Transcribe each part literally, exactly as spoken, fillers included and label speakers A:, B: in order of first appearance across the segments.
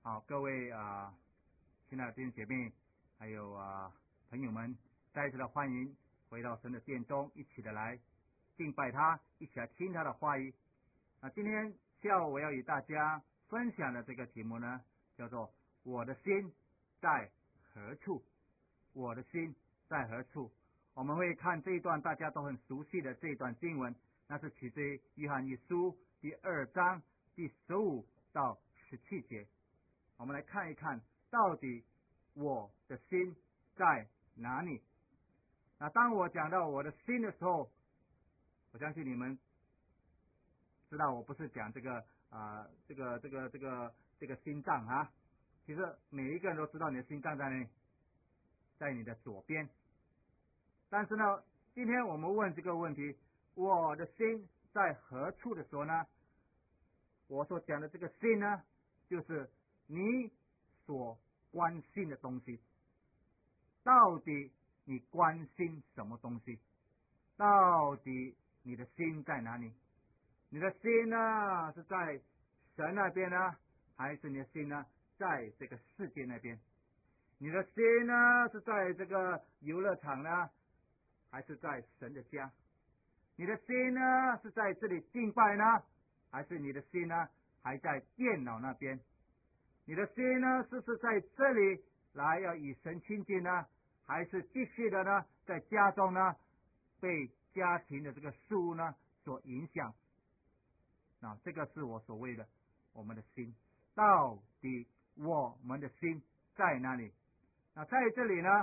A: 好，各位啊，亲爱的弟兄姐妹，还有啊朋友们，再一次的欢迎回到神的殿中，一起的来敬拜他，一起来听他的话语。啊，今天下午我要与大家分享的这个题目呢，叫做我的心在何处？我的心在何处？我们会看这一段大家都很熟悉的这一段经文，那是取自于约翰一书第二章第十五到十七节。我们来看一看，到底我的心在哪里？那当我讲到我的心的时候，我相信你们知道，我不是讲这个啊、呃，这个这个这个这个心脏啊。其实每一个人都知道你的心脏在哪里，在你的左边。但是呢，今天我们问这个问题，我的心在何处的时候呢，我所讲的这个心呢，就是你所关心的东西。到底你关心什么东西？到底你的心在哪里？你的心呢，是在神那边呢，还是你的心呢，在这个世界那边？你的心呢，是在这个游乐场呢，还是在神的家？你的心呢，是在这里敬拜呢，还是你的心呢，还在电脑那边？你的心呢，是不是在这里来要与神亲近呢，还是继续的呢，在家中呢，被家庭的这个事物呢所影响？啊，这个是我所谓的我们的心，到底我们的心在哪里？那在这里呢，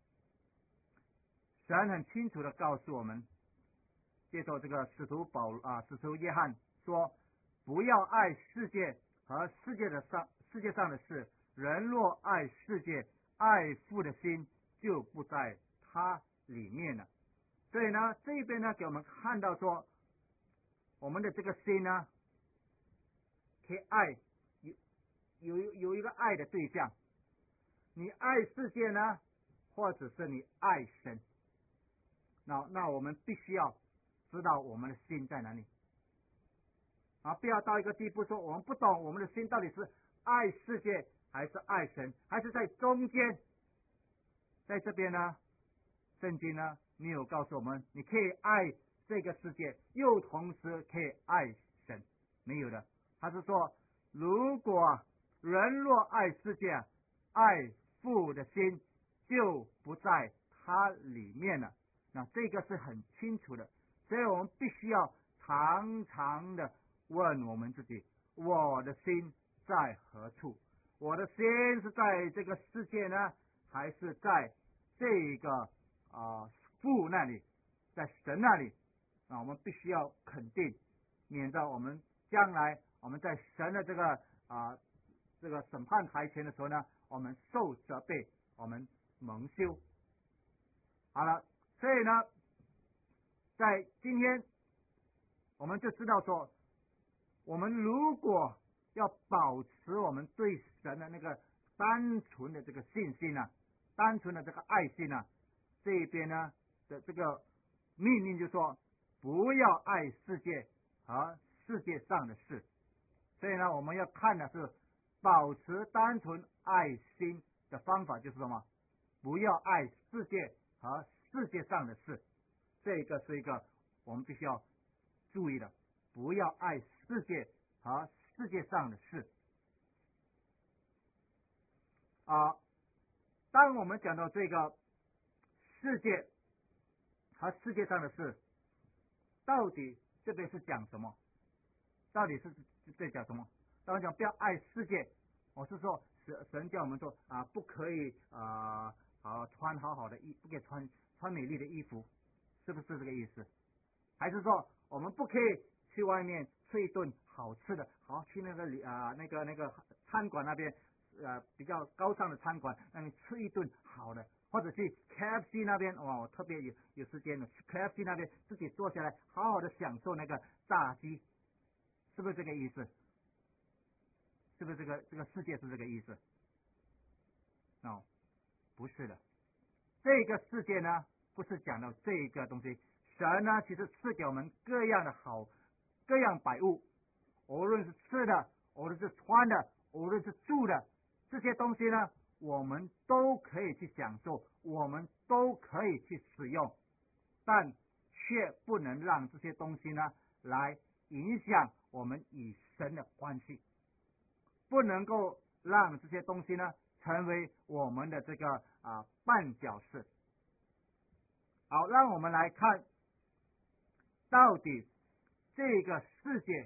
A: 神很清楚的告诉我们，接受这个使徒保啊，使徒约翰说，不要爱世界和世界的上世界上的事，人若爱世界，爱父的心就不在他里面了。所以呢，这边呢给我们看到说，我们的这个心呢，可以爱有有有一个爱的对象，你爱世界呢，或者是你爱神。那那我们必须要知道我们的心在哪里啊！不要到一个地步说我们不懂我们的心到底是爱世界还是爱神，还是在中间。在这边呢，圣经呢没有告诉我们你可以爱这个世界，又同时可以爱神，没有的。他是说，如果人若爱世界，爱父的心就不在他里面了。那这个是很清楚的，所以我们必须要常常的问我们自己，我的心在何处？我的心是在这个世界呢，还是在这个啊、呃、父那里，在神那里？啊，我们必须要肯定，免得我们将来我们在神的这个啊、呃、这个审判台前的时候呢，我们受责备，我们蒙羞。好了。所以呢，在今天我们就知道说，我们如果要保持我们对神的那个单纯的这个信心啊，单纯的这个爱心啊，这一边呢的这个命令就说，不要爱世界和世界上的事。所以呢，我们要看的是保持单纯爱心的方法就是什么？不要爱世界和世界上的事，这个是一个我们必须要注意的，不要爱世界和世界上的事啊。当我们讲到这个世界和世界上的事，到底这边是讲什么？到底是在讲什么？当我讲不要爱世界，我是说神神叫我们说啊，不可以啊啊穿好好的衣，不可以穿穿美丽的衣服，是不是这个意思？还是说我们不可以去外面吃一顿好吃的，好去那个啊、呃、那个那个餐馆那边呃比较高尚的餐馆，让你吃一顿好的，或者去 K F C 那边，哇，我特别有有时间了，去 K F C 那边自己坐下来，好好的享受那个炸鸡，是不是这个意思？是不是这个这个世界是这个意思？哦，不是的，这个世界呢，不是讲到这个东西。神呢，其实赐给我们各样的好，各样百物，无论是吃的，无论是穿的， 无论是住的这些东西呢，我们都可以去享受，我们都可以去使用，但却不能让这些东西呢来影响我们与神的关系，不能够让这些东西呢成为我们的这个啊绊脚石。好，让我们来看到底这个世界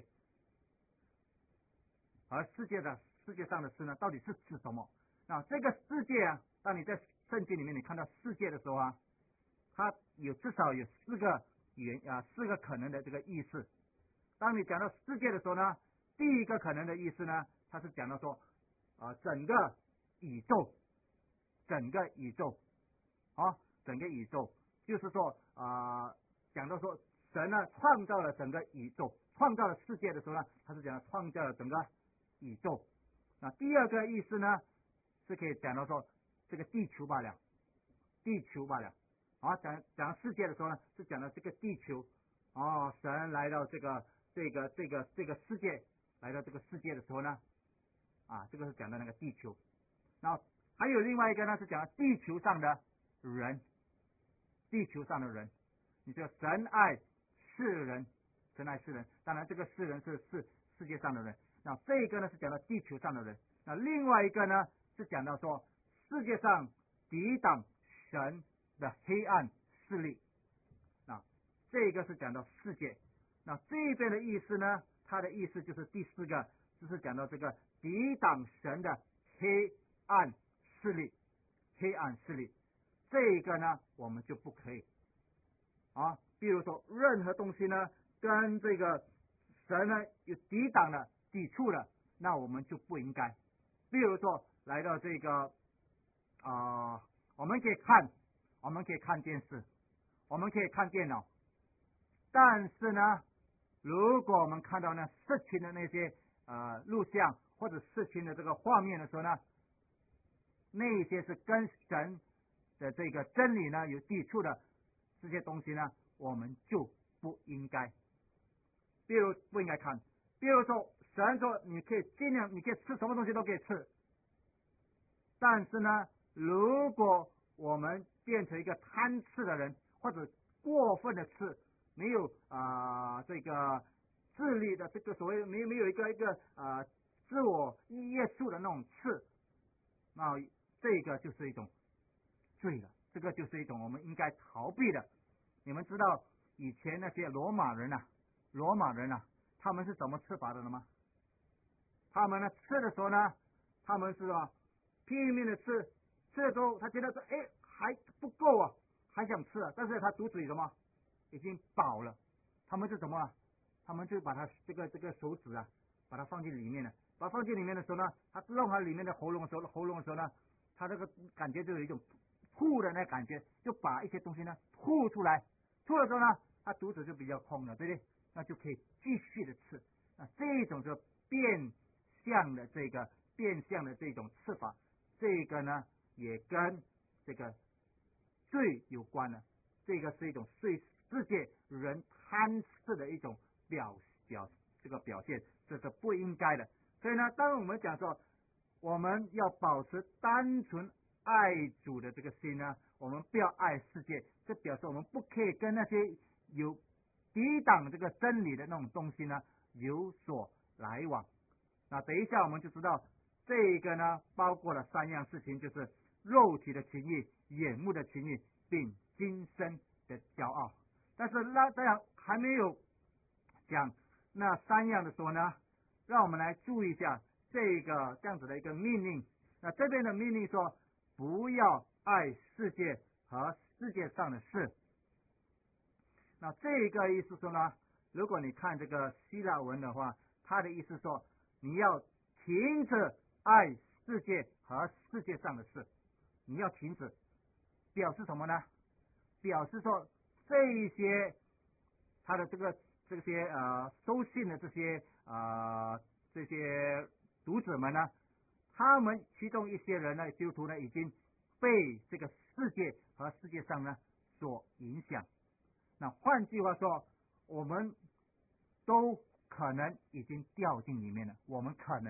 A: 和世界的世界上的事呢，到底是指什么？那这个世界啊，当你在圣经里面你看到世界的时候啊，它有至少有四个原啊四个可能的这个意思。当你讲到世界的时候呢，第一个可能的意思呢，它是讲到说啊整个宇宙，整个宇宙啊整个宇宙，就是说啊讲到说神呢创造了整个宇宙，创造了世界的时候呢，他是讲创造了整个宇宙。那第二个意思呢，是可以讲到说这个地球罢了，地球罢了。啊，讲讲世界的时候呢，是讲到这个地球。哦，神来到这个这个这个这个世界，来到这个世界的时候呢，啊，这个是讲到那个地球。然后还有另外一个呢，是讲到地球上的人，地球上的人。你说神爱世人，神爱世人，当然这个世人是是世界上的人。那这一个呢是讲到地球上的人，那另外一个呢是讲到说世界上抵挡神的黑暗势力。那这个是讲到世界。那这边的意思呢，它的意思就是第四个，就是讲到这个抵挡神的黑暗势力，黑暗势力。这一个呢我们就不可以啊，比如说任何东西呢跟这个神呢有抵挡了抵触了，那我们就不应该。比如说来到这个啊、呃，我们可以看，我们可以看电视，我们可以看电脑，但是呢，如果我们看到呢色情的那些呃录像或者色情的这个画面的时候呢，那些是跟神的这个真理呢有抵触的这些东西呢，我们就不应该。比如不应该看，比如说神说你可以尽量，你可以吃什么东西都可以吃，但是呢，如果我们变成一个贪吃的人，或者过分的吃，没有啊、呃、这个自律的这个所谓没没有一个一个啊、呃、自我约束的那种吃，那这个就是一种罪了，这个就是一种我们应该逃避的。你们知道以前那些罗马人啊，罗马人啊，他们是怎么吃法的了吗？他们呢吃的时候呢，他们是啊拼命的吃，吃的时候他觉得说，哎还不够啊，还想吃啊，但是他肚子里什么已经饱了，他们是怎么啊？他们就把他这个这个手指啊，把它放进里面了，把它放进里面的时候呢，他弄它里面的喉咙的时候，喉咙的时候呢，他这个感觉就有一种吐的那感觉，就把一些东西呢吐出来，吐的时候呢，他肚子就比较空了，对不对？那就可以继续的吃。那这种是变相的这个变相的这种吃法，这个呢也跟这个罪有关了。这个是一种对世界人贪吃的一种表表这个表现，这是不应该的。所以呢，当我们讲说我们要保持单纯爱主的这个心呢，我们不要爱世界，这表示我们不可以跟那些有抵挡这个真理的那种东西呢有所来往。那等一下我们就知道这个呢包括了三样事情，就是肉体的情欲、眼目的情欲，并今生的骄傲。但是那这样还没有讲那三样的时候呢，让我们来注意一下这个这样子的一个命令。那这边的命令说，不要爱世界和世界上的事。那这个意思说呢，如果你看这个希腊文的话，它的意思说你要停止爱世界和世界上的事，你要停止，表示什么呢？表示说这一些他的这个这些呃收信的这些呃这些读者们呢，他们其中一些人呢，基督徒呢已经被这个世界和世界上呢所影响。那换句话说，我们都可能已经掉进里面了，我们可能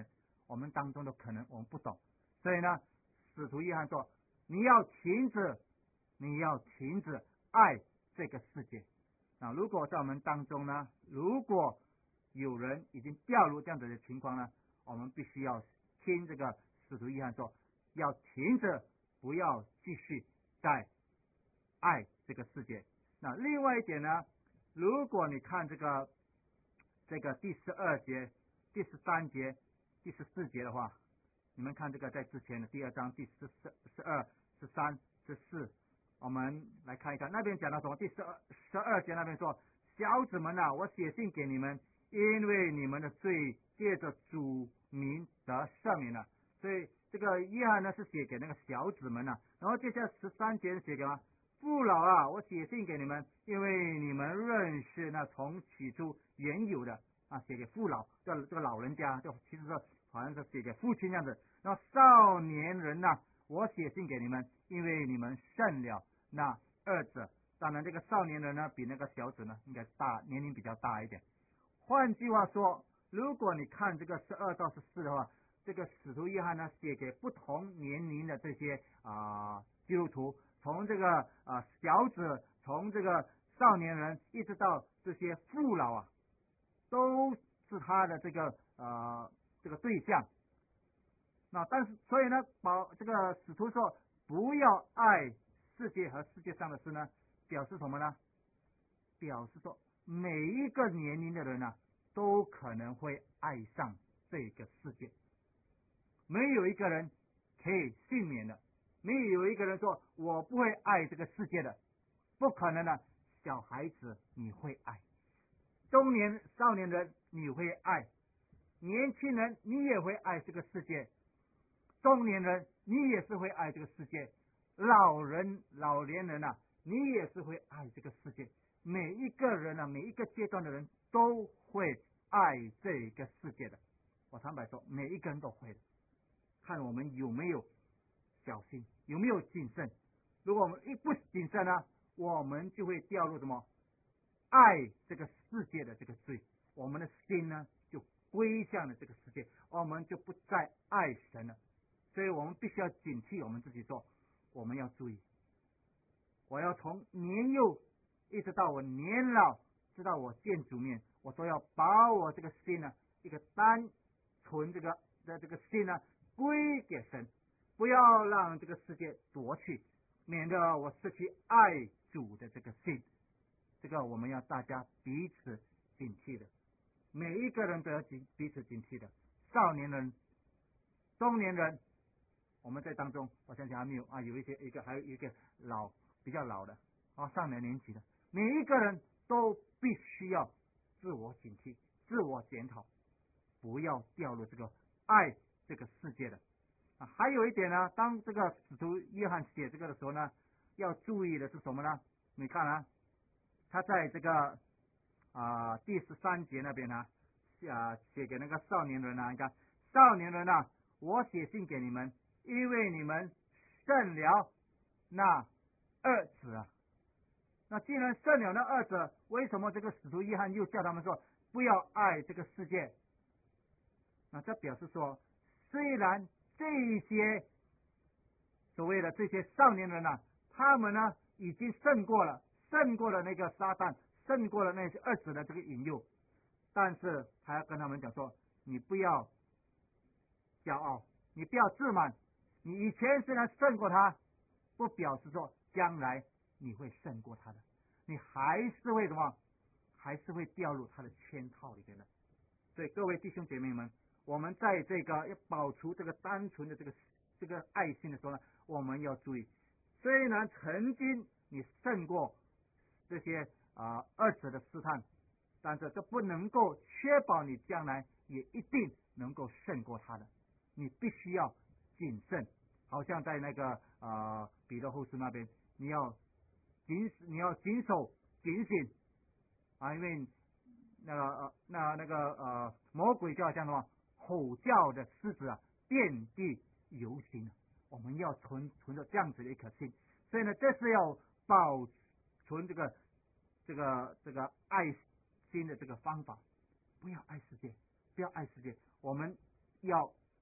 A: 我们当中的可能我们不懂，所以呢，使徒约翰说，你要停止，你要停止爱这个世界。啊，如果在我们当中呢，如果有人已经掉入这样子的情况呢，我们必须要听这个使徒约翰说，要停止，不要继续再爱这个世界。那另外一点呢，如果你看这个这个第十二节、第十三节、第十四节的话，你们看这个在之前的第二章第十四、十二、十三、十四，我们来看一看那边讲到什么。第十二十二节那边说，小子们啊，我写信给你们，因为你们的罪借着主名得赦免了。所以这个约翰呢是写给那个小子们啊，然后接下来十三节写给什么？父老啊，我写信给你们，因为你们认识那从起初原有的啊，写给父老，这这个老人家，就其实是好像是写给父亲这样子。然后少年人呐、啊，我写信给你们，因为你们胜了那二者。当然，这个少年人呢，比那个小子呢，应该大，年龄比较大一点。换句话说，如果你看这个十二到十四的话，这个使徒约翰呢，写给不同年龄的这些啊、呃、基督徒，从这个啊、呃、小子，从这个少年人，一直到这些父老啊，都是他的这个呃这个对象。那但是所以呢，保这个使徒说不要爱世界和世界上的事呢，表示什么呢？表示说每一个年龄的人呢、啊，都可能会爱上这个世界，没有一个人可以幸免的，没有一个人说我不会爱这个世界的，不可能的。小孩子你会爱，中年少年人你会爱，年轻人你也会爱这个世界，中年人你也是会爱这个世界，老人老年人啊，你也是会爱这个世界。每一个人啊，每一个阶段的人都会爱这个世界的。我坦白说，每一个人都会的，看我们有没有小心，有没有谨慎。如果我们一不谨慎呢，我们就会掉入什么爱这个世界的这个罪，我们的心呢就归向了这个世界，我们就不再爱神了。所以我们必须要警惕我们自己说，我们要注意，我要从年幼一直到我年老，直到我见主面，我都要把我这个心呢，一个单纯这个的这个心呢归给神，不要让这个世界夺去，免得我失去爱主的这个心。这个我们要大家彼此警惕的，每一个人都要彼此警惕的。少年人、中年人，我们在当中，我相信还没有啊，有一些一个还有一个老比较老的啊，上了年纪的，每一个人都必须要自我警惕、自我检讨，不要掉入这个爱这个世界的啊。还有一点呢，当这个使徒约翰写这个的时候呢，要注意的是什么呢？你看啊，他在这个啊、呃、第十三节那边呢，啊写给那个少年人呢、啊，你看少年人啊，我写信给你们，因为你们胜了那二子啊。那既然胜了那二者，为什么这个使徒约翰又叫他们说不要爱这个世界？那这表示说，虽然这些所谓的这些少年人啊，他们呢已经胜过了，胜过了那个撒旦，胜过了那些二子的这个引诱，但是还要跟他们讲说，你不要骄傲，你不要自满，你以前虽然胜过他，不表示说将来你会胜过他的，你还是会什么？还是会掉入他的圈套里边的。所以各位弟兄姐妹们，我们在这个要保持这个单纯的这个这个爱心的时候呢，我们要注意，虽然曾经你胜过这些啊、呃、二者的试探，但是这不能够确保你将来也一定能够胜过他的。你必须要谨慎，好像在那个呃彼得后书那边，你要谨你要谨守警醒啊，因为那个呃那那个呃魔鬼就好像什么吼叫的狮子啊，遍地游行，我们要存存着这样子的一颗心，所以呢，这是要保存这个这个这个爱心的这个方法，不要爱世界，不要爱世界，我们要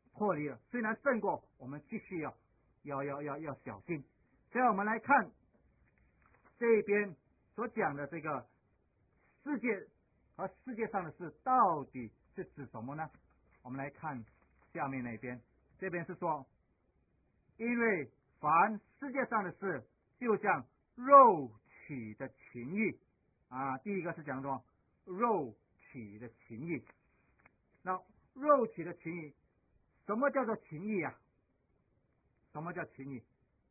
A: 脱离了，虽然胜过，我们继续要要要要要小心。所以我们来看这边所讲的这个世界和世界上的事到底是指什么呢？我们来看下面那边，这边是说，因为凡世界上的事，就像肉体的情欲啊。第一个是讲说肉体的情欲。那肉体的情欲，什么叫做情欲啊？什么叫情欲？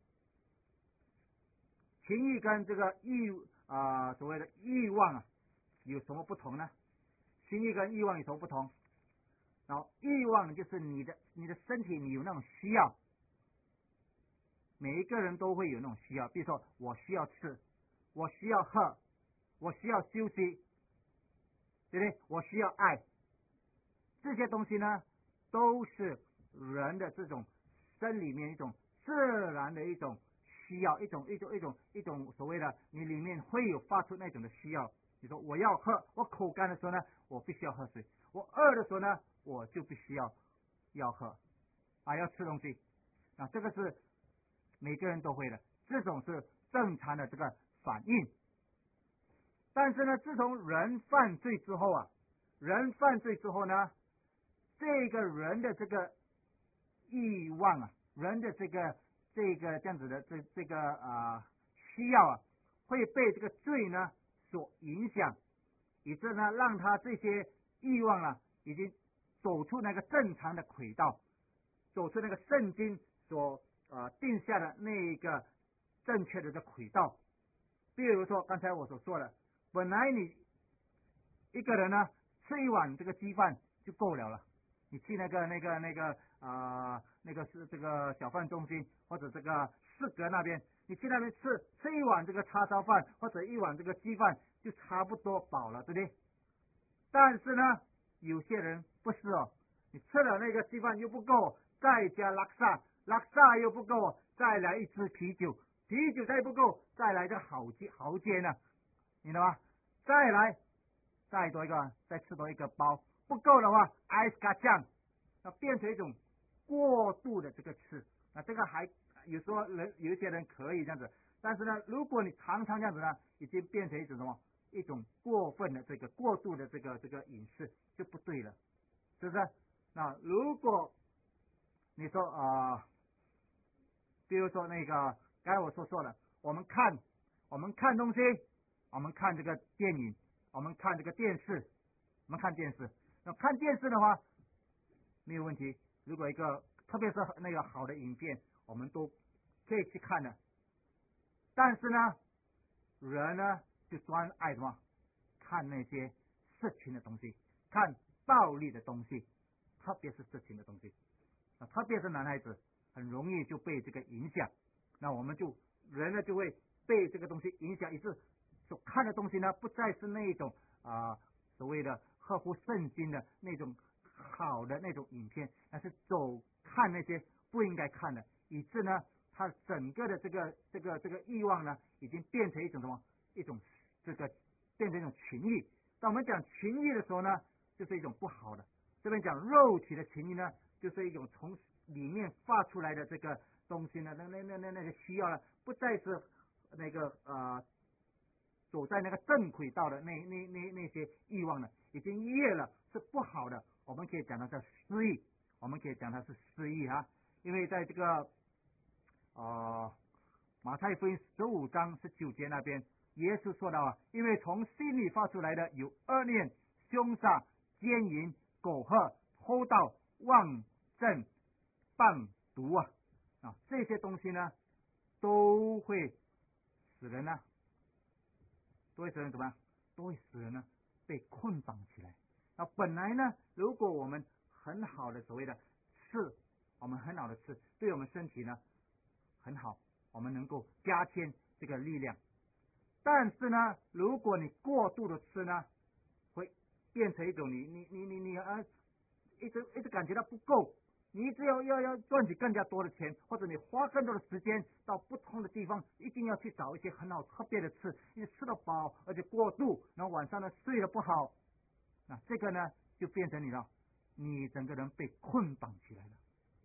A: 情欲跟这个欲啊、呃、所谓的欲望啊有什么不同呢？情欲跟欲望有什么不同？然后欲望就是你的你的身体你有那种需要，每一个人都会有那种需要，比如说我需要吃，我需要喝，我需要休息，对不对？我需要爱，这些东西呢都是人的这种生里面一种自然的一种需要，一种一种一种一种所谓的你里面会有发出那种的需要。你说我要喝，我口干的时候呢，我必须要喝水；我饿的时候呢，我就必须要要喝啊，要吃东西啊，这个是每个人都会的，这种是正常的这个反应。但是呢，自从人犯罪之后啊，人犯罪之后呢，这个人的这个欲望啊，人的这个这个这样子的这这个啊、呃、需要啊，会被这个罪呢所影响，以致呢让他这些欲望啊已经走出那个正常的轨道，走出那个圣经所呃定下的那一个正确的这轨道。比如说刚才我所说的，本来你一个人呢吃一碗这个鸡饭就够了了，你去那个那个那个啊、呃、那个是这个小贩中心或者这个市格那边，你去那边吃吃一碗这个叉烧饭或者一碗这个鸡饭就差不多饱了，对不对？但是呢，有些人不是哦，你吃了那个鸡饭又不够，再加拉萨，拉萨又不够，再来一支啤酒，啤酒再不够，再来个好煎豪煎呢，明白吗？再来再多一个，再吃多一个包，不够的话，艾斯卡酱，那变成一种过度的这个吃，那这个还有时候人有一些人可以这样子，但是呢，如果你常常这样子呢，已经变成一种什么？一种过分的这个过度的这个这个饮食就不对了，是不是？那如果你说啊、呃，比如说那个刚才我所说的，我们看我们看东西，我们看这个电影，我们看这个电视，我们看电视。那看电视的话没有问题，如果一个特别是那个好的影片，我们都可以去看的。但是呢，人呢就专爱什么？看那些色情的东西，看暴力的东西，特别是色情的东西啊，特别是男孩子很容易就被这个影响。那我们就人呢就会被这个东西影响，以致所看的东西呢不再是那种啊、呃、所谓的合乎圣经的那种好的那种影片，而是走看那些不应该看的，以致呢他整个的这个这个这个欲望呢已经变成一种什么一种这个变成一种情欲。当我们讲情欲的时候呢，就是一种不好的。这边讲肉体的情欲呢，就是一种从里面发出来的这个东西呢，那那那那那个需要呢，不再是那个呃走在那个正轨道的那那那那些欲望呢，已经越了，是不好的。我们可以讲它是私欲，我们可以讲它是私欲啊，因为在这个呃马太福音十五章十九节那边，耶稣说到啊，因为从心里发出来的有恶念、凶杀、奸淫、苟合、偷盗、妄正、谤毒啊啊这些东西呢，都会使人呢，都会使人怎么样？都会使人呢被捆绑起来。那本来呢，如果我们很好的所谓的吃，我们很好的吃，对我们身体呢很好，我们能够加添这个力量。但是呢，如果你过度的吃呢，会变成一种你你你你你啊，一直一直感觉到不够，你一直要要要赚取更加多的钱，或者你花更多的时间到不同的地方，一定要去找一些很好特别的吃，因为吃得饱而且过度，然后晚上呢睡得不好，那这个呢就变成你了，你整个人被捆绑起来了。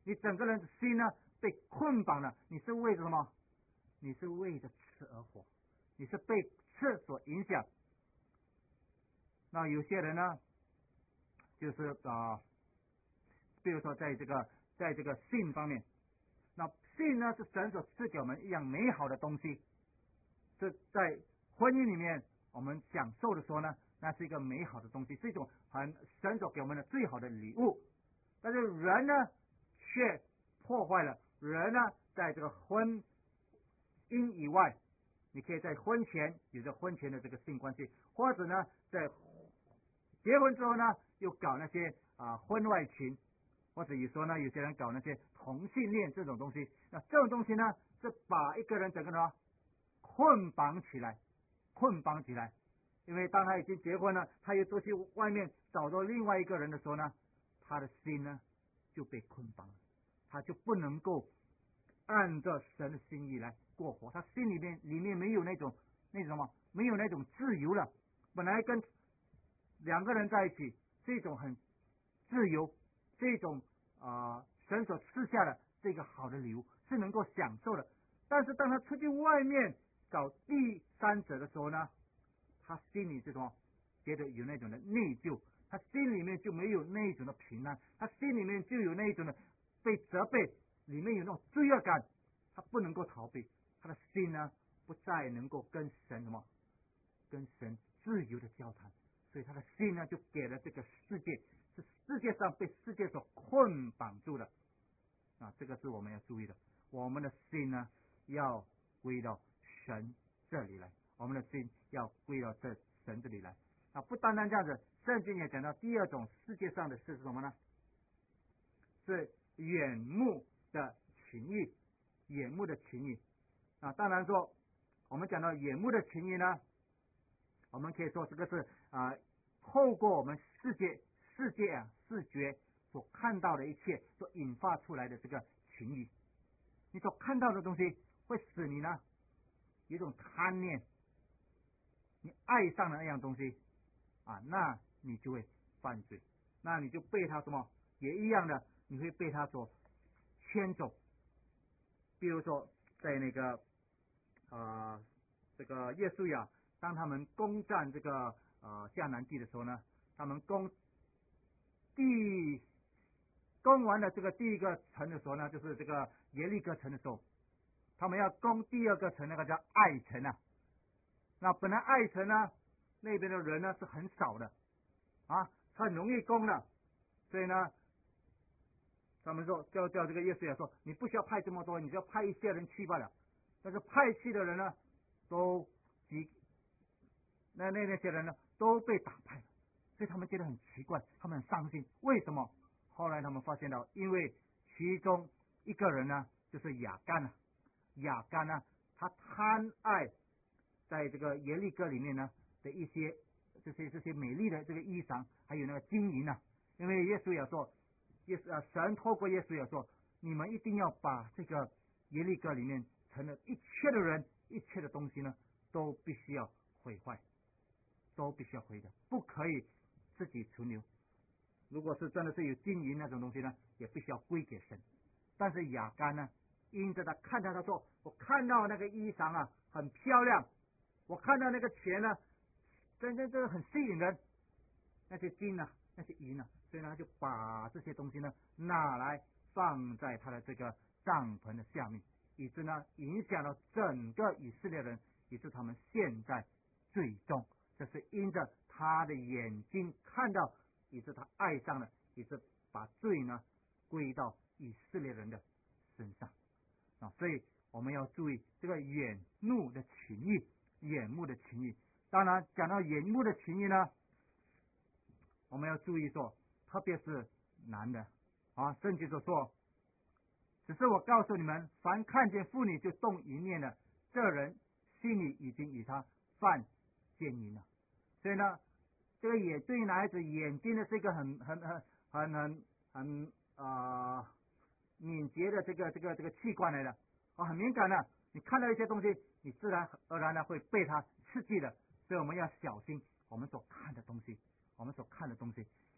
A: 你整个人的心呢被捆绑了，你是为着什么？你是为着吃而活，你是被吃所影响。那有些人呢，就是啊、呃，比如说在这个在这个性方面，那性呢是神所赐给我们一样美好的东西，这在婚姻里面我们享受的时候呢，那是一个美好的东西，是一种很神所给我们的最好的礼物。但是人呢，却破坏了。人呢，在这个婚姻以外，你可以在婚前有着婚前的这个性关系，或者呢，在结婚之后呢，又搞那些啊婚外情，或者有时候呢，有些人搞那些同性恋这种东西。那这种东西呢，是把一个人整个呢捆绑起来，捆绑起来。因为当他已经结婚了，他又出去外面找到另外一个人的时候呢，他的心呢就被捆绑了，他就不能够按照神的心意来过活，他心里面里面没有那种那种什么，没有那种自由了。本来跟两个人在一起是一种很自由，这种啊、呃、神所赐下的这个好的礼物是能够享受的。但是当他出去外面找第三者的时候呢，他心里这种觉得有那种的内疚，他心里面就没有那种的平安，他心里面就有那种的被责备，里面有那种罪恶感，他不能够逃避，他的心呢不再能够跟神什么，跟神自由的交谈，所以他的心呢就给了这个世界，是世界上被世界所捆绑住的啊，这个是我们要注意的。我们的心呢要归到神这里来，我们的心要归到这神这里来啊！不单单这样子，圣经也讲到第二种世界上的事是什么呢？是眼目的情欲，眼目的情欲啊！当然说，我们讲到眼目的情欲呢，我们可以说这个是啊，透过我们世界世界啊视觉所看到的一切所引发出来的这个情欲，你所看到的东西会使你呢有一种贪念，你爱上了那样东西啊，那你就会犯罪，那你就被他什么也一样的，你会被他所牵走。比如说在那个啊、呃、这个耶稣呀，当他们攻占这个呃迦南地的时候呢，他们攻第攻完了这个第一个城的时候呢，就是这个耶利哥城的时候，他们要攻第二个城，那个叫爱城啊。那本来爱城呢那边的人呢是很少的啊，很容易攻的，所以呢，他们说叫叫这个耶稣也说，你不需要派这么多，你只要派一些人去罢了。但是派去的人呢，都几那那那些人呢都被打败了，所以他们觉得很奇怪，他们很伤心。为什么？后来他们发现到，因为其中一个人呢，就是亚干啊，亚干呢，他贪爱在这个耶利哥里面呢的一些这些这些美丽的这个衣裳，还有那个金银啊。因为耶稣也说，耶稣啊，神透过耶稣也说，你们一定要把这个耶利哥里面成了一切的人，一切的东西呢，都必须要毁坏，都必须要毁掉，不可以自己存留。如果是真的是有金银那种东西呢，也必须要归给神。但是亚干呢，因着他看到他说，我看到那个衣裳啊很漂亮，我看到那个钱呢，真真真很吸引人，那些金啊，那些银啊，所以呢，他就把这些东西呢拿来放在他的这个帐篷的下面，以致呢影响了整个以色列人，以致他们陷在最终，这是因着他的眼睛看到，以致他爱上了，以致把罪呢归到以色列人的身上啊。所以我们要注意这个眼目的情欲，眼目的情欲。当然讲到眼目的情欲呢，我们要注意说，特别是男的啊，圣经所说，只是我告诉你们，凡看见妇女就动淫念的，这人心里已经与他犯奸淫了。所以呢，这个也对男孩子眼睛呢是一个很很很很很很啊、呃、敏捷的这个这个这个器官来的啊，很敏感的。你看到一些东西，你自然而然的会被它刺激的。所以我们要小心我们所看的东西，我们所看的东西。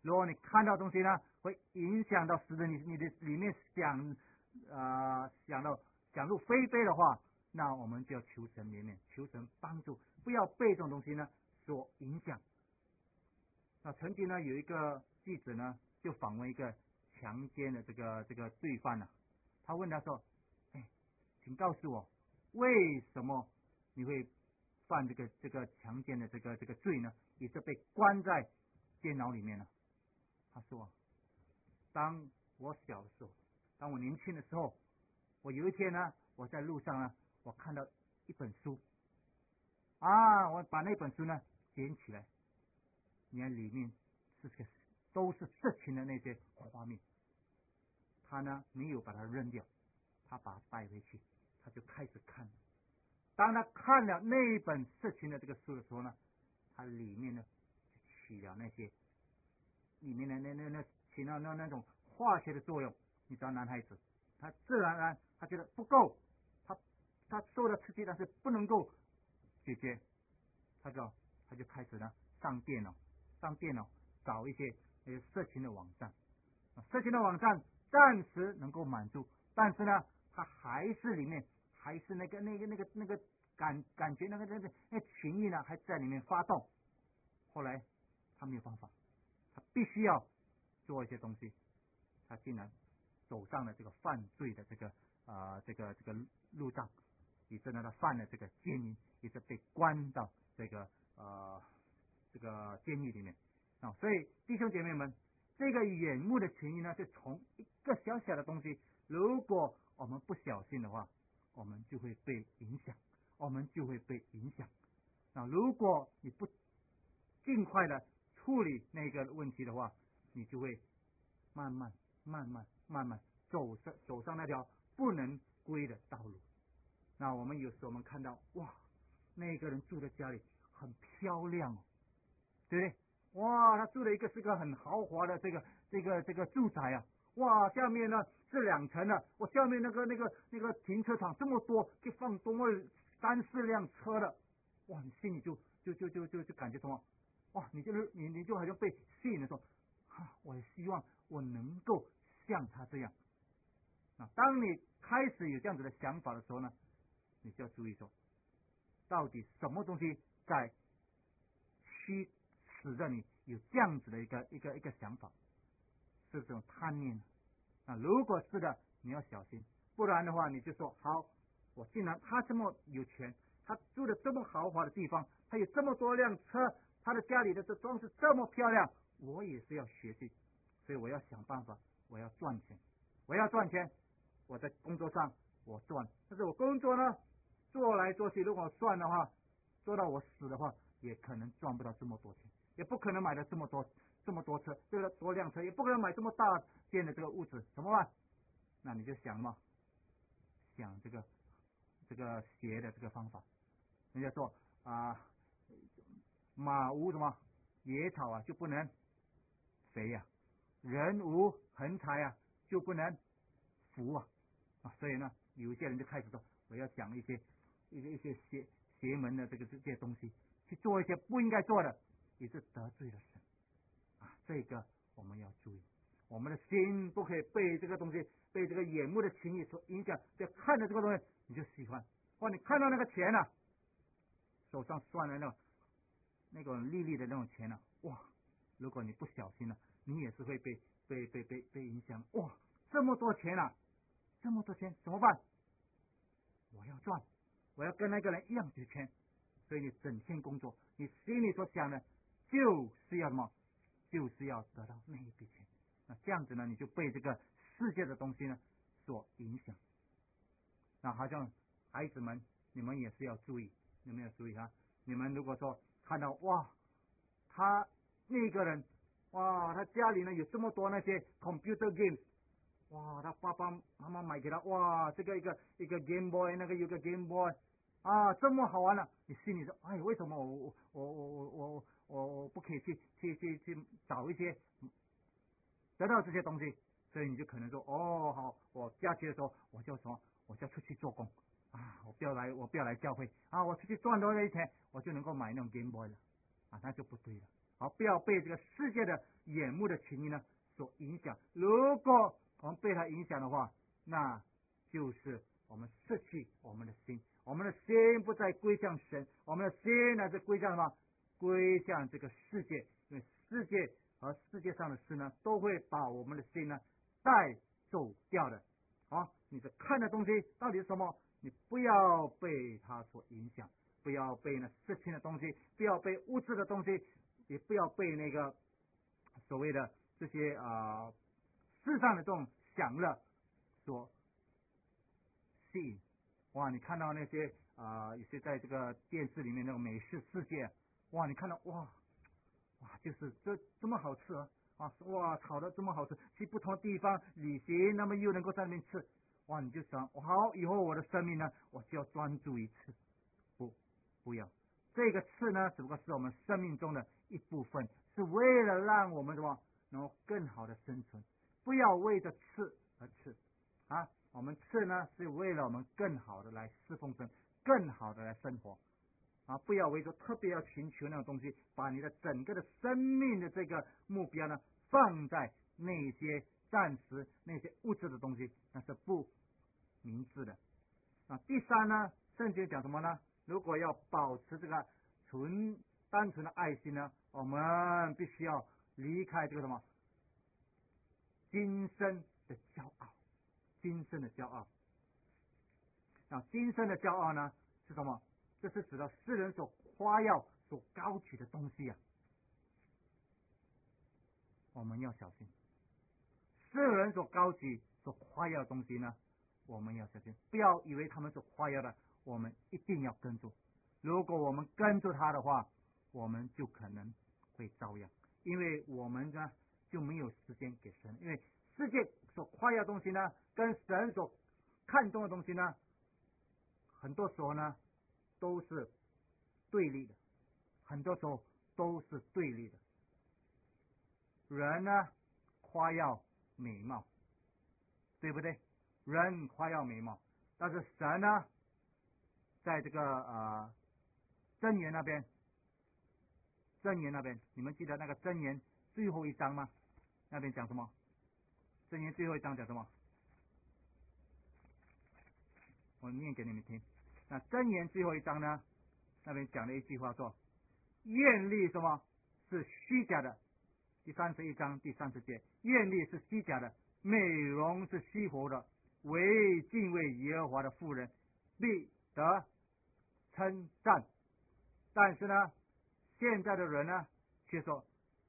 A: 如果你看到东西呢，会影响到使得你你的里面想呃想到想入非非的话，那我们就要求神怜悯，求神帮助，不要被这种东西呢所影响。那曾经呢有一个记者呢就访问一个强奸的这个这个罪犯呢、啊，他问他说：“哎，请告诉我，为什么你会犯这个这个强奸的这个这个罪呢？也是被关在监牢里面呢？”他说：“当我小的时候，当我年轻的时候，我有一天呢，我在路上呢，我看到一本书啊，我把那本书呢捡起来，你看里面是个都是色情的那些画面。他呢没有把它扔掉，他把它带回去，他就开始看。当他看了那一本色情的这个书的时候呢，他里面呢就起了那些里面的那那那起到那那种化学的作用。你知道，男孩子他自然而然他觉得不够，他他受到刺激，但是不能够解决，他就他就开始呢上电脑，上电脑找一些那些色情的网站，色情的网站暂时能够满足，但是呢，他还是里面还是那个那个那个那个感感觉那个那个那情欲呢还在里面发动。后来他没有办法，他必须要做一些东西，他竟然走上了这个犯罪的这个啊、呃、这个这个路障，以致呢他犯了这个奸淫，也是被关到这个呃这个监狱里面啊。所以弟兄姐妹们，这个眼目的情欲呢，是从一个小小的东西，如果我们不小心的话，我们就会被影响，我们就会被影响。那如果你不尽快的处理那个问题的话，你就会慢慢慢慢慢慢走上走上那条不能归的道路。那我们有时候我们看到，哇，那个人住在家里很漂亮哦，对不对？哇，他住的一个是个很豪华的这个这个这个住宅啊，哇，下面呢是两层的，我下面那个那个那个停车场这么多，可以放多么三四辆车的，哇，你心里就就就就就就感觉什么？哇，你就是你你就好像被吸引的说，啊，我也希望我能够像他这样。啊，当你开始有这样子的想法的时候呢，你就要注意说，到底什么东西在驱使着你有这样子的一个一个一个想法，是这种贪念啊。如果是的，你要小心，不然的话，你就说好，我既然他这么有钱，他住的这么豪华的地方，他有这么多辆车，他的家里的这装饰这么漂亮，我也是要学习，所以我要想办法，我要赚钱，我要赚钱。我在工作上我赚，但是我工作呢做来做去，如果算的话，做到我死的话，也可能赚不到这么多钱，也不可能买到这么多这么多车，这个多辆车，也不可能买这么大间的这个屋子，怎么办？那你就想嘛，想这个这个邪的这个方法。人家说啊，马无什么野草啊就不能肥呀、啊，人无横财啊就不能福啊。啊，所以呢，有一些人就开始说，我要讲一些一些一些邪邪门的这个这些东西，去做一些不应该做的，也是得罪了神啊。这个我们要注意，我们的心不可以被这个东西，被这个眼目的情欲所影响。就看着这个东西你就喜欢，哇，你看到那个钱啊，手上攥的那种那种利利的那种钱啊，哇，如果你不小心了、啊，你也是会被被被被被影响。哇，这么多钱啊！这么多钱怎么办？我要赚，我要跟那个人一样有钱，所以你整天工作，你心里所想的就是要什么？就是要得到那一笔钱。那这样子呢，你就被这个世界的东西呢所影响。那好像孩子们，你们也是要注意，你们要注意啊！你们如果说看到哇，他那个人哇，他家里呢有这么多那些 computer games。哇，他爸爸妈妈买给他，哇，这个一个一个 Game Boy， 那个有个 Game Boy， 啊，这么好玩了，你心里说，哎，为什么我我我我我我我不可以去去去去找一些得到这些东西？所以你就可能说，哦，好，我假期的时候我就说，我就出去做工啊，我不要来，我不要来教会啊，我出去赚多了一钱，我就能够买那种 Game Boy 了啊，那就不对了好，不要被这个世界的眼目的情欲呢所影响。如果我们被它影响的话，那就是我们失去我们的心，我们的心不再归向神，我们的心呢是归向什么？归向这个世界，因为世界和世界上的事呢，都会把我们的心呢带走掉的。好，你的看的东西到底是什么？你不要被它所影响，不要被那色情的东西，不要被物质的东西，也不要被那个所谓的这些啊、呃、世上的这种享乐所吸引。哇，你看到那些啊、呃、有些在这个电视里面那种美食世界，哇，你看到哇哇，就是这这么好吃啊！啊，哇，炒的这么好吃，去不同的地方旅行，那么又能够在那边吃，哇，你就想，好，以后我的生命呢，我就要专注于吃，不，不要，这个吃呢，只不过是我们生命中的一部分，是为了让我们什么能够更好的生存，不要为着吃而吃啊，我们吃呢，是为了我们更好的来侍奉神，更好的来生活。啊，不要为着特别要寻求那种东西，把你的整个的生命的这个目标呢，放在那些暂时、那些物质的东西，那是不明智的。啊，第三呢，圣经讲什么呢？如果要保持这个纯单纯的爱心呢，我们必须要离开这个什么今生的骄傲，今生的骄傲。啊，今生的骄傲呢是什么？这是指的世人所夸耀、所高举的东西啊，我们要小心。世人所高举、所夸耀的东西呢，我们要小心，不要以为他们所夸耀的，我们一定要跟住。如果我们跟住他的话，我们就可能会遭殃，因为我们呢就没有时间给神。因为世界所夸耀的东西呢，跟神所看重的东西呢，很多时候呢都是对立的，很多时候都是对立的。人呢夸耀美貌，对不对？人夸耀美貌，但是神呢，在这个呃箴言那边，箴言那边，你们记得那个箴言最后一章吗？那边讲什么？箴言最后一章讲什么？我念给你们听。那箴言最后一章呢，那边讲了一句话说：艳丽什么是虚假的？第三十一章第三十节，艳丽是虚假的，美容是虚浮的，唯敬畏耶和华的妇人必得称赞。但是呢，现在的人呢，却说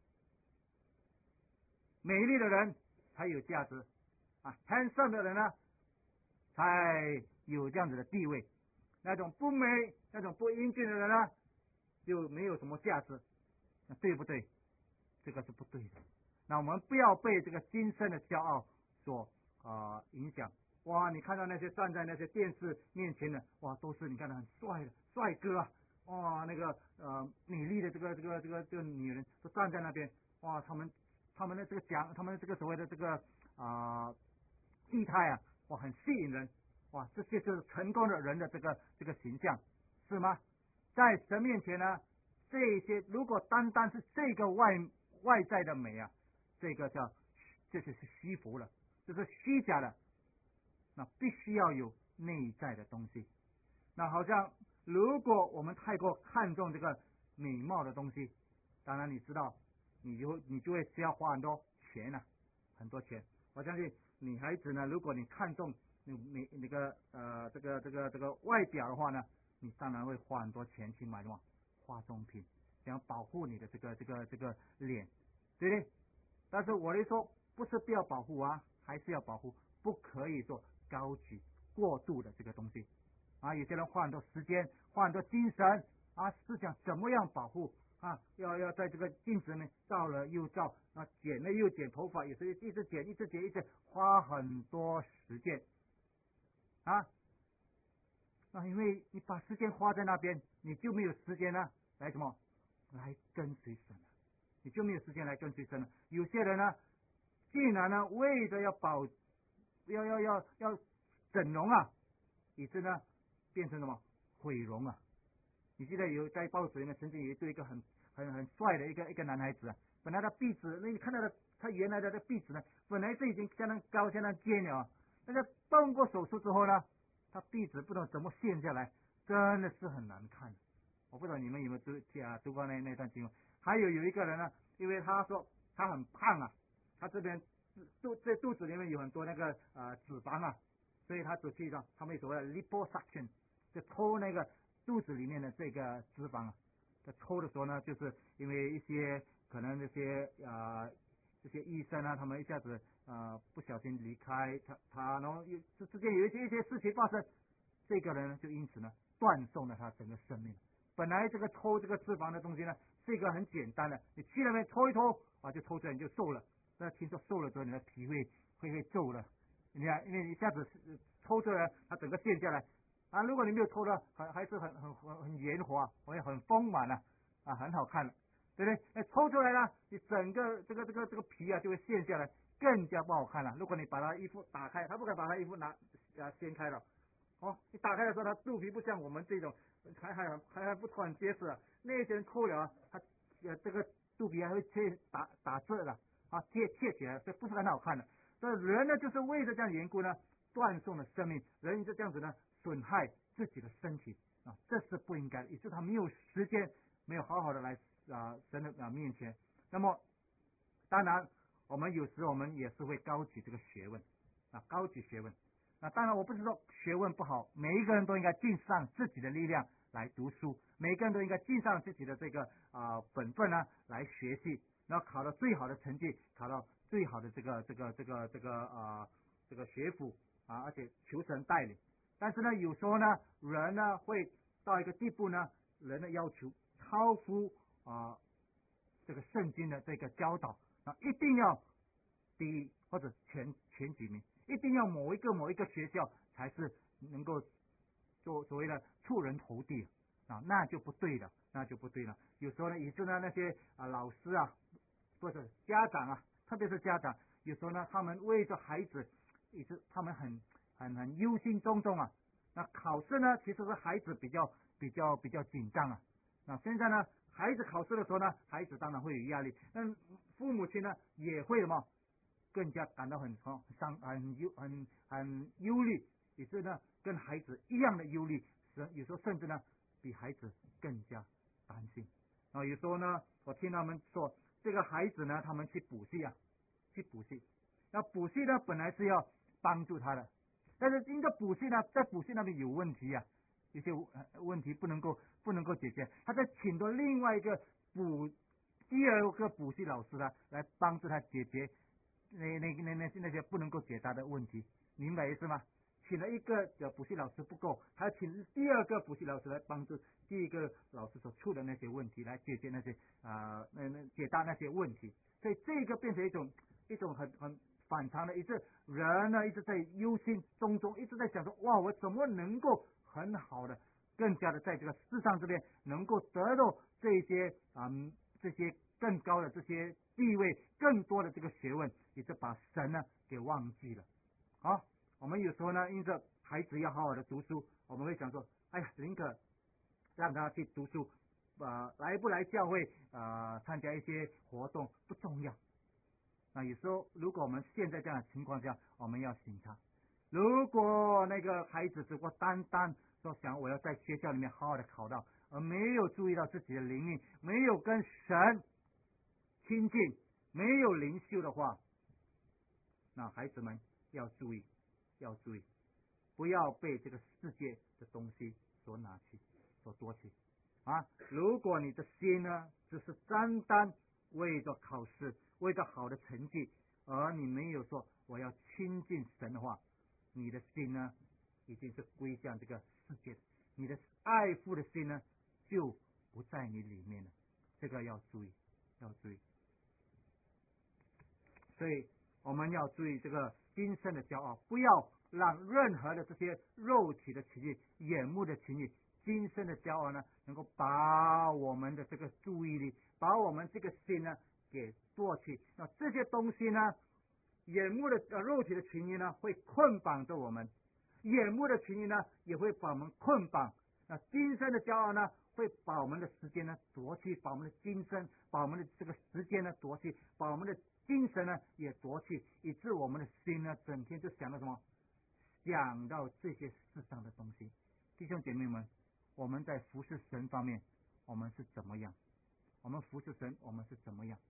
A: 美丽的人才有价值啊，handsome的人呢才有这样子的地位，那种不美、那种不英俊的人呢，就没有什么价值，那对不对？这个是不对的。那我们不要被这个今生的骄傲所啊、呃、影响。哇，你看到那些站在那些电视面前的，哇，都是你看到很帅的帅哥啊，哇，那个呃美丽的这个这个这个这个女人都站在那边，哇，他们他们的这个讲，他们的这个所谓的这个啊仪态啊，哇，很吸引人，哇，这些就是成功的人的这个这个形象，是吗？在神面前呢，这些如果单单是这个外外在的美啊，这个叫这就是虚浮了，这是虚假的。那必须要有内在的东西。那好像如果我们太过看重这个美貌的东西，当然你知道，你就你就会需要花很多钱啊，很多钱。我相信女孩子呢，如果你看重那美那个呃这个这个这个外表的话呢，你当然会花很多钱去买什么化妆品，想要保护你的这个这个这个脸，对不对？但是我的说，不是不要保护啊，还是要保护，不可以说高举过度的这个东西啊。有些人花很多时间，花很多精神啊，是想怎么样保护啊？要要在这个镜子里面照了又照啊，剪了又剪头发，也是一直剪一直剪一直花很多时间啊啊！因为你把时间花在那边，你就没有时间呢来什么来跟随神了，你就没有时间来跟随神了。有些人呢，竟然呢为着要保要要要要整容啊，以致呢变成什么毁容啊！你记得有在报纸里面曾经有一对一个很很很帅的一个一个男孩子啊，本来他鼻子，那你看到的他原来的这鼻子呢，本来是已经相当高相当尖了啊，那个动过手术之后呢，他鼻子不知道怎么陷下来，真的是很难看。我不知道你们有没有读啊读过那那段经文。还有有一个人呢，因为他说他很胖啊，他这边肚这肚子里面有很多那个呃脂肪啊，所以他走去的他们所谓的 liposuction， 就抽那个肚子里面的这个脂肪啊。在抽的时候呢，就是因为一些可能那些呃这些医生啊，他们一下子呃不小心离开他他，然后又之之间有一些一些事情发生，这个人就因此呢断送了他整个生命。本来这个抽这个脂肪的东西呢，是一个很简单的，你去那边抽一抽啊，就抽出来你就瘦了。那听说瘦了之后，你的皮会会会皱了，你看，因为一下子抽出来，它整个陷下来啊。如果你没有抽的，还还是很很很很圆滑，会很丰满啊，啊，很好看的，对不对？那抽出来呢，你整个这个这个这个皮啊就会陷下来，更加不好看了。如果你把它衣服打开，他不敢把他衣服拿啊掀开了。哦，你打开的时候，它肚皮不像我们这种还还还还不很结实啊。那些人抽了，他呃这个肚皮还会切打打褶的啊，切切起来，所以不是很好看的。所以人呢，就是为了这样缘故呢，断送了生命，人就这样子呢，损害自己的身体啊，这是不应该的，也是他没有时间，没有好好的来啊神的啊面前。那么，当然我们有时我们也是会高举这个学问啊，高举学问。那当然，我不是说学问不好，每一个人都应该尽上自己的力量来读书，每一个人都应该尽上自己的这个啊、呃、本分呢来学习，然后考到最好的成绩，考到最好的这个这个这个这个啊、呃、这个学府啊，而且求神带领。但是呢，有时候呢，人呢会到一个地步呢，人的要求超乎啊、呃、这个圣经的这个教导啊，一定要第一或者前前几名。一定要某一个某一个学校才是能够做所谓的出人头地啊，那就不对了，那就不对了。有时候呢，也是呢那些啊老师啊，或者家长啊，特别是家长，有时候呢，他们为着孩子，也是他们很很很忧心忡忡啊。那考试呢，其实是孩子比较比较比较紧张啊。那现在呢，孩子考试的时候呢，孩子当然会有压力，那父母亲呢也会什么？更加感到很很伤很忧很很忧虑，也是呢跟孩子一样的忧虑，有时候甚至呢比孩子更加担心啊。有时候呢，我听他们说，这个孩子呢，他们去补习啊，去补习，那补习呢本来是要帮助他的，但是因为补习呢，在补习那边有问题啊，有些问题不能够不能够解决，他再请到另外一个补第二个补习老师呢来帮助他解决。那那那那那些不能够解答的问题，明白意思吗？请了一个的补习老师不够，还请第二个补习老师来帮助第一个老师所出的那些问题，来解决那些啊、呃、那那解答那些问题。所以这个变成一种一种很很反常的，一直人呢一直在忧心忡忡，一直在想说，哇，我怎么能够很好的，更加的在这个世上这边能够得到这些啊、嗯、这些更高的这些地位，更多的这个学问，也是把神呢给忘记了。好，我们有时候呢，因着孩子要好好的读书，我们会想说，哎呀，宁可让他去读书，呃，来不来教会啊、呃，参加一些活动不重要。那有时候，如果我们现在这样的情况下，我们要醒察，如果那个孩子只不过单单说想我要在学校里面好好的考到，而没有注意到自己的灵命，没有跟神亲近，没有灵修的话，那孩子们要注意，要注意，不要被这个世界的东西所拿去，所夺去啊！如果你的心呢，只是单单为着考试，为着好的成绩，而你没有说我要亲近神的话，你的心呢，已经是归向这个世界，你的爱父的心呢，就不在你里面了。这个要注意，要注意。所以我们要注意这个今生的骄傲，不要让任何的这些肉体的情欲、眼目的情欲、今生的骄傲呢，能够把我们的这个注意力，把我们这个心呢给夺去。那这些东西呢，眼目的呃肉体的情欲呢，会捆绑着我们；眼目的情欲呢，也会把我们捆绑。 那今生的骄傲呢，会把我们的时间呢夺去，把我们的今生，把我们的这个时间呢夺去，把我们的精神呢也夺去，以致我们的心呢整天就想到什么？想到这些世上的东西。弟兄姐妹们，我们在服侍神方面，我们是怎么样？我们服侍神，我们是怎么样？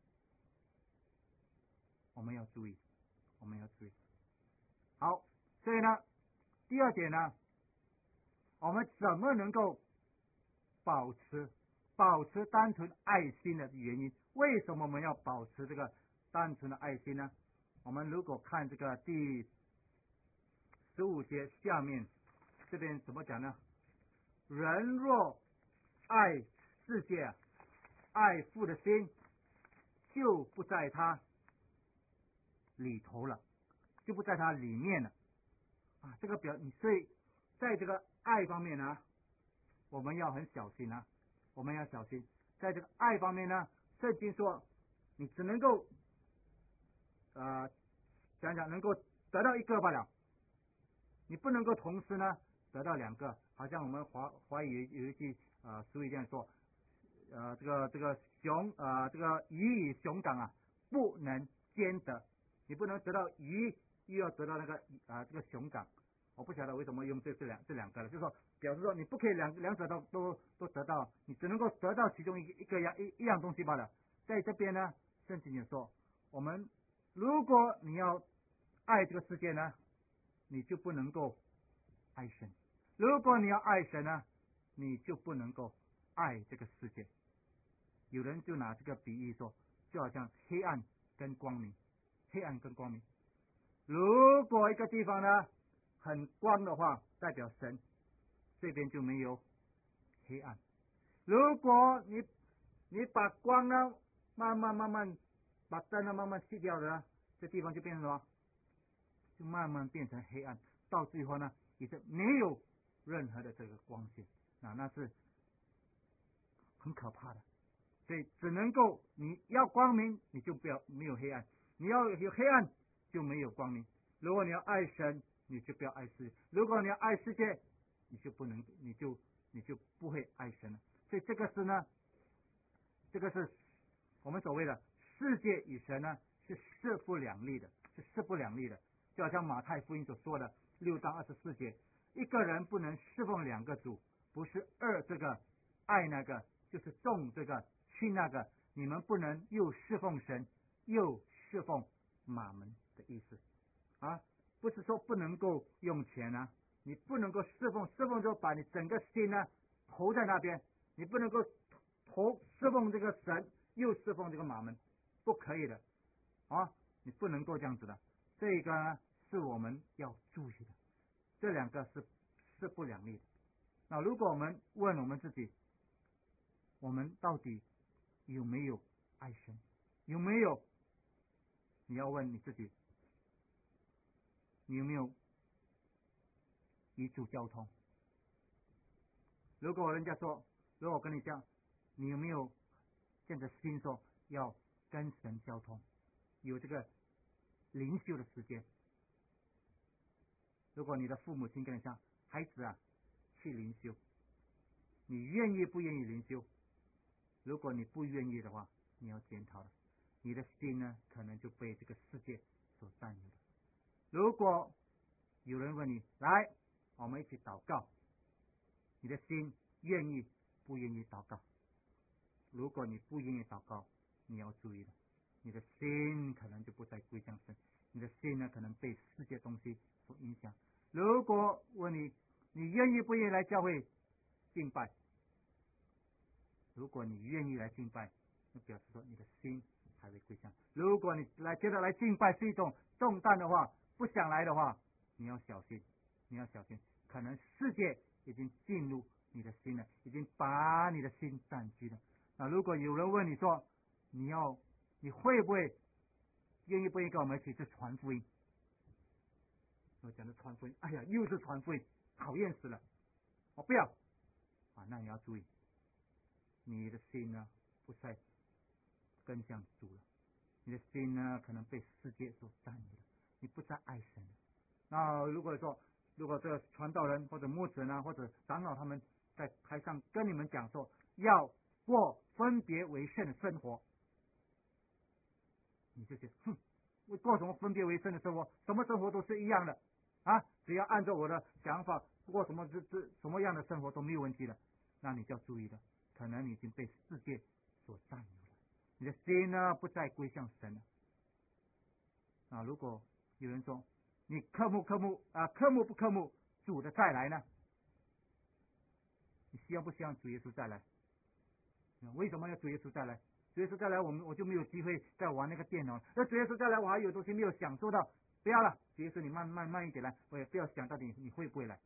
A: 我们要注意，我们要注意。好，所以呢，第二点呢，我们怎么能够保持保持单纯爱心的原因？为什么我们要保持这个单纯的爱心呢？我们如果看这个第十五节下面这边怎么讲呢？人若爱世界，爱父的心就不在他里头了，就不在他里面了啊！这个表，所以在这个爱方面呢，我们要很小心啊，我们要小心。在这个爱方面呢，圣经说，你只能够呃讲讲能够得到一个罢了，你不能够同时呢得到两个。好像我们华华语有一句呃俗语这样说，呃这个这个熊呃这个鱼与熊掌啊不能兼得，你不能得到鱼又要得到那个啊、呃、这个熊掌。我不晓得为什么用这这两这两个了，就是说表示说你不可以两两者都都都得到，你只能够得到其中一一个样一一样东西罢了。在这边呢，圣经也说，我们如果你要爱这个世界呢，你就不能够爱神；如果你要爱神呢，你就不能够爱这个世界。有人就拿这个比喻说，就好像黑暗跟光明，黑暗跟光明。如果一个地方呢很光的话，代表神，这边就没有黑暗。如果你你把光呢慢慢慢慢把灯呢慢慢熄掉了，这地方就变成什么？就慢慢变成黑暗，到最后呢也是没有任何的这个光线啊，那是很可怕的。所以只能够你要光明，你就不要没有黑暗；你要有黑暗，就没有光明。如果你要爱神，你就不要爱世界；如果你要爱世界，你就不能，你就你就不会爱神了。所以这个是呢，这个是我们所谓的世界与神呢是势不两立的，是势不两立的。就好像马太福音所说的六章二十四节，一个人不能侍奉两个主，不是二这个爱那个，就是重这个轻那个，你们不能又侍奉神又侍奉马门的意思啊，不是说不能够用钱啊，你不能够侍奉侍奉就把你整个心呢投在那边，你不能够投侍奉这个神又侍奉这个马门，不可以的啊，你不能够这样子的。这个呢是我们要注意的，这两个是势不两立的。那如果我们问我们自己，我们到底有没有爱神？有没有？你要问你自己，你有没有与主交通？如果人家说，如果我跟你讲，你有没有这样的心说要跟神交通，有这个灵修的时间？如果你的父母亲跟你讲，孩子啊，去灵修，你愿意不愿意灵修？如果你不愿意的话，你要检讨了，你的心呢可能就被这个世界所占有了。如果有人问你，来，我们一起祷告，你的心愿意不愿意祷告？如果你不愿意祷告，你要注意了，你的心可能就不再归向神，你的心呢可能被世界东西所影响。如果问你，你愿意不愿意来教会敬拜？如果你愿意来敬拜，那表示说你的心还会归向。如果你来觉得来敬拜是一种重担的话，不想来的话，你要小心，你要小心，可能世界已经进入你的心了，已经把你的心占据了。那如果有人问你说，你要你会不会愿意不愿意跟我们一起去传福音？我讲的传福音，哎呀，又是传福音，讨厌死了，我不要啊！那你要注意，你的心呢不再跟向主了，你的心呢可能被世界所占有了，你不再爱神了。那如果说，如果这个传道人或者牧者呢，或者长老他们在台上跟你们讲说，要过分别为圣的生活，你就觉得哼，我过什么分别为圣的生活？什么生活都是一样的啊，只要按照我的想法过什么这这什么样的生活都没有问题的。那你就要注意了，可能你已经被世界所占有了，你的心呢不再归向神了。啊，如果有人说你渴慕渴慕啊，渴慕不渴慕主的再来呢？你希望不希望主耶稣再来？为什么要主耶稣再来？主耶稣再来，我们我就没有机会再玩那个电脑。那主耶稣再来，我还有东西没有享受到，不要了。主耶稣，你慢慢慢一点来，我也不要想到底你会不会来。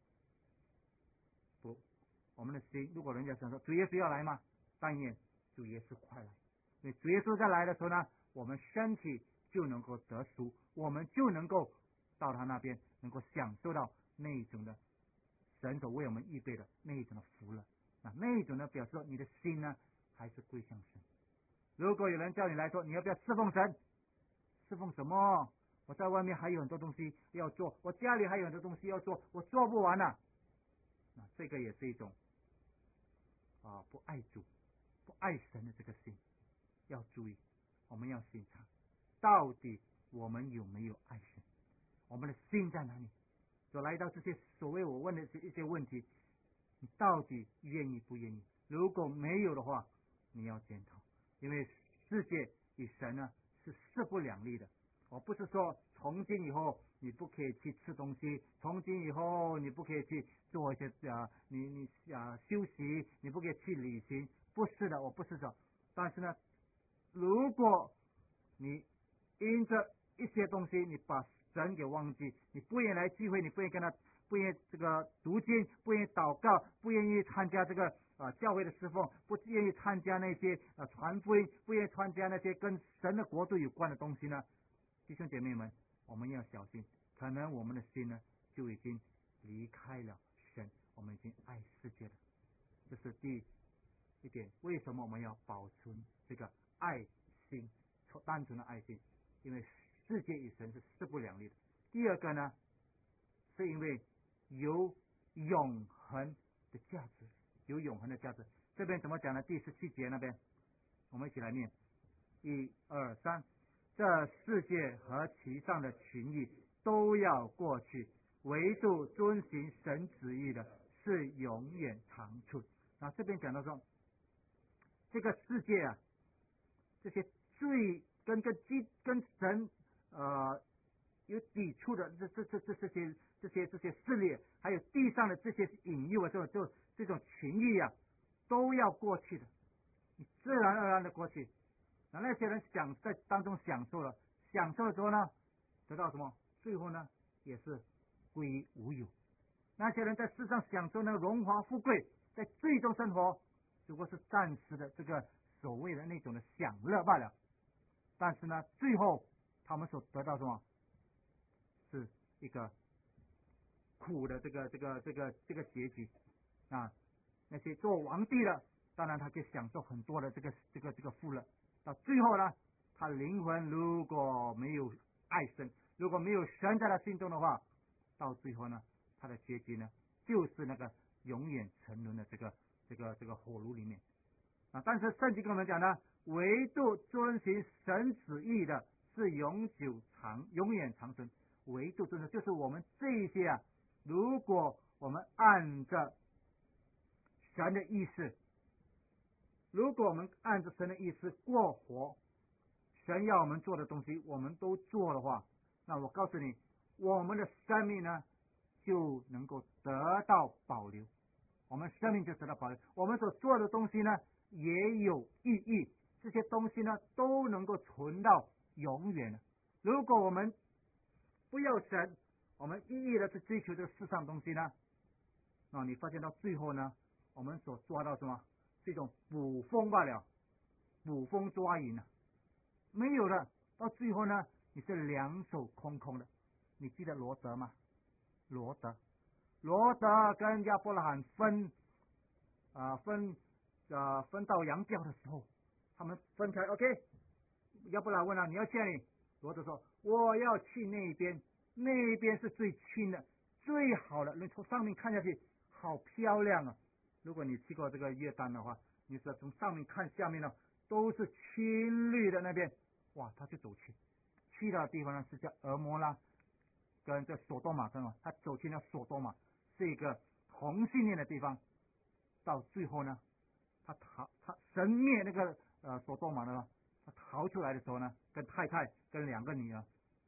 A: 不，我们的心，如果人家想说主耶稣要来吗？但愿主耶稣快来。因为主耶稣再来的时候呢，我们身体就能够得赎，我们就能够到他那边，能够享受到那一种的神所为我们预备的那一种的福了。那那一种呢，表示说你的心呢还是归向神。如果有人叫你来说，你要不要侍奉神？侍奉什么？我在外面还有很多东西要做，我家里还有很多东西要做，我做不完啊。那这个也是一种啊不爱主、不爱神的这个心。要注意，我们要审查，到底我们有没有爱神？我们的心在哪里？就来到这些所谓我问的一些问题，你到底愿意不愿意？如果没有的话，你要检讨，因为世界与神呢是势不两立的。我不是说从今以后你不可以去吃东西，从今以后你不可以去做一些啊，你你啊休息，你不可以去旅行，不是的，我不是说。但是呢，如果你因着一些东西，你把神给忘记，你不愿意来聚会，你不愿意跟他，不愿意这个读经，不愿意祷告，不愿意参加这个啊、呃、教会的侍奉，不愿意参加那些啊、呃、传福音，不愿意参加那些跟神的国度有关的东西呢，弟兄姐妹们，我们要小心，可能我们的心呢就已经离开了神，我们已经爱世界了。这是第一点，为什么我们要保存这个爱心，单纯的爱心？因为世界与神是势不两立的。第二个呢，是因为有永恒的价值，有永恒的价值。这边怎么讲呢？第十七节那边，我们一起来念：一二三，这世界和其上的群义都要过去，唯独遵行神旨意的是永远长存。那这边讲到说，这个世界啊，这些罪跟跟基跟神呃有抵触的这这这这这些这些这些势力，还有地上的这些引诱啊，这种就这种情欲啊，都要过去的，你自然而然的过去。那那些人享在当中享受了，享受了之后呢，得到什么？最后呢，也是归于无有。那些人在世上享受那个荣华富贵，在最终生活，只不过是暂时的这个所谓的那种的享乐罢了。但是呢，最后他们所得到什么？是一个苦的这个这个这个这个结局啊！那些做皇帝的，当然他就享受很多的这个这个这个富乐。到最后呢，他灵魂如果没有爱神，如果没有神在他心中的话，到最后呢，他的结局呢，就是那个永远沉沦的这个这个这个火炉里面啊！但是圣经跟我们讲呢，唯独遵行神旨意的是永久长永远长存。唯独遵行，就是我们这一些啊，如果我们按着神的意思，如果我们按着神的意思过活，神要我们做的东西我们都做的话，那我告诉你，我们的生命呢就能够得到保留，我们生命就得到保留，我们所做的东西呢也有意义，这些东西呢都能够存到永远。如果我们不要神，我们一意的去追求这个世上东西呢，那你发现到最后呢，我们所抓到什么？是一种捕风罢了，捕风抓影啊，没有了。到最后呢，你是两手空空的。你记得罗德吗？罗德，罗德跟亚伯拉罕分啊、呃、分啊、呃、分道扬镳的时候，他们分开 ，OK。亚伯拉罕问了，你要去哪里？罗德说，我要去那边，那边是最亲的、最好的，你从上面看下去好漂亮啊！ 如果你去过这个约旦的话，你说从上面看下面呢，都是青绿的那边，哇，他就走去，去到的地方呢是叫俄摩拉跟这索多玛跟嘛，他走进了索多玛，是一个同性恋的地方。到最后呢，他逃，他神灭那个呃索多玛呢，他逃出来的时候呢，跟太太跟两个女儿，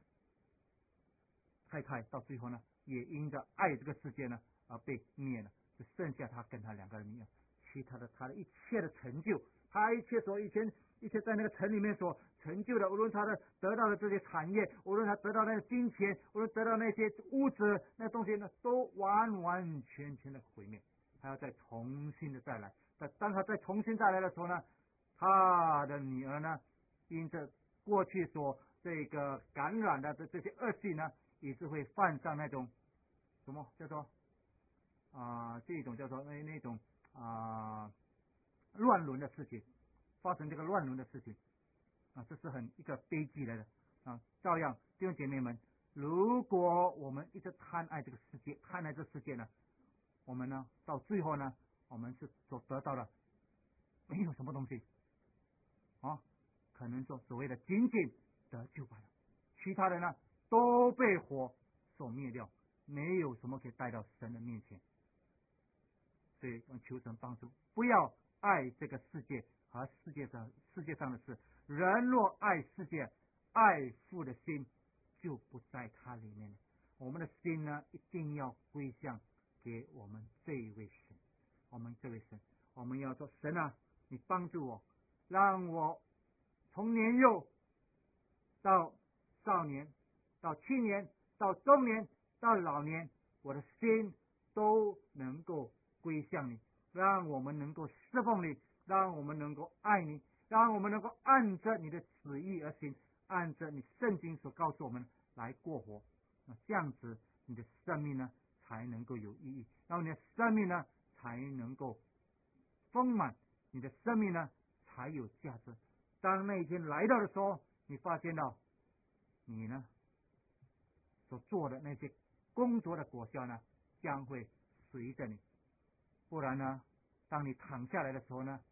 A: 太太到最后呢，也因着爱这个世界呢而被灭了，就剩下他跟他两个女儿，其他的他的一切的成就，他一切所以前一切在那个城里面所成就的，无论他的得到的这些产业，无论他得到那个金钱，无论得到那些物质那东西呢，都完完全全的毁灭，他要再重新的再来。但当他再重新再来的时候呢，他的女儿呢，因着过去所这个感染的这这些恶习呢，也是会犯上那种什么叫做啊、呃、这种叫做那那种啊、呃、乱伦的事情，发生这个乱伦的事情啊，这是很一个悲剧来的啊。照样弟兄姐妹们，如果我们一直贪爱这个世界，贪爱这世界呢，我们呢到最后呢，我们是所得到的没有什么东西啊，可能说所谓的仅仅得救罢了，其他的呢都被火所灭掉，没有什么可以带到神的面前。所以我求神帮助，不要爱这个世界和世界上世界上的事。人若爱世界，爱父的心就不在他里面了。我们的心呢，一定要归向给我们这一位神，我们这位神，我们要说神啊，你帮助我，让我从年幼到少年，到青年，到中年，到老年，我的心都能够归向你，让我们能够侍奉你，让我们能够爱你，让我们能够按着你的旨意而行，按着你圣经所告诉我们来过活。那这样子，你的生命呢才能够有意义，然后你的生命呢才能够丰满，你的生命呢才有价值。当那一天来到的时候，你发现到你呢所做的那些工作的果效呢，将会随着你。不然呢，当你躺下来的时候呢，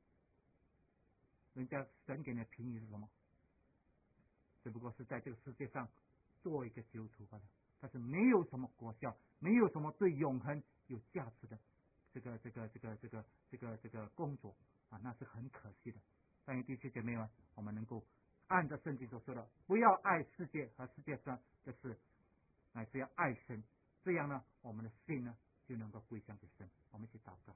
A: 人家神给你的评语是什么？只不过是在这个世界上做一个基督徒罢了，但是没有什么果效，没有什么对永恒有价值的这个这个这个这个这个这个工作啊，那是很可惜的。但愿弟兄姐妹们，我们能够按照圣经所说的，不要爱世界和世界上的事，乃是要爱神，这样呢，我们的心呢就能够归向给神。我们一起祷告。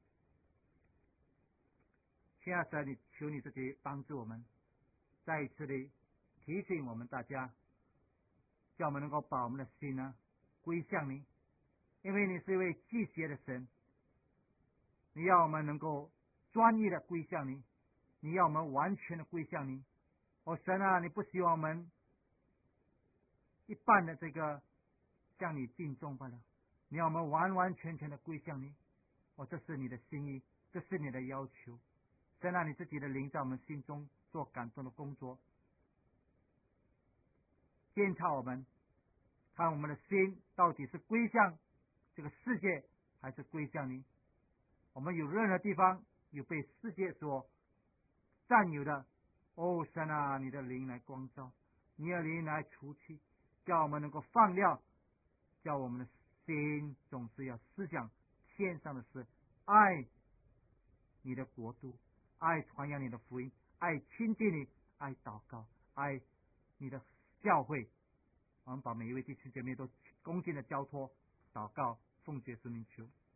A: 亲爱的神，你求你自己帮助我们，再一次的提醒我们大家，叫我们能够把我们的心呢归向你，因为你是一位祭邪的神，你要我们能够专一的归向你，你要我们完全的归向你。哦神啊，你不希望我们一半的这个向你敬重罢了，你要我们完完全全的归向你。哦，这是你的心意，这是你的要求。神啊，你自己的灵在我们心中做感动的工作，监察我们，看我们的心到底是归向这个世界还是归向你。我们有任何地方有被世界所占有的，哦神啊，你的灵来光照，你的灵来除去，叫我们能够放掉，叫我们的心总是要思想天上的事，爱你的国度，爱传扬你的福音，爱亲近你，爱祷告，爱你的教会。我们把每一位弟兄姐妹都恭敬的交托祷告，奉耶稣名求。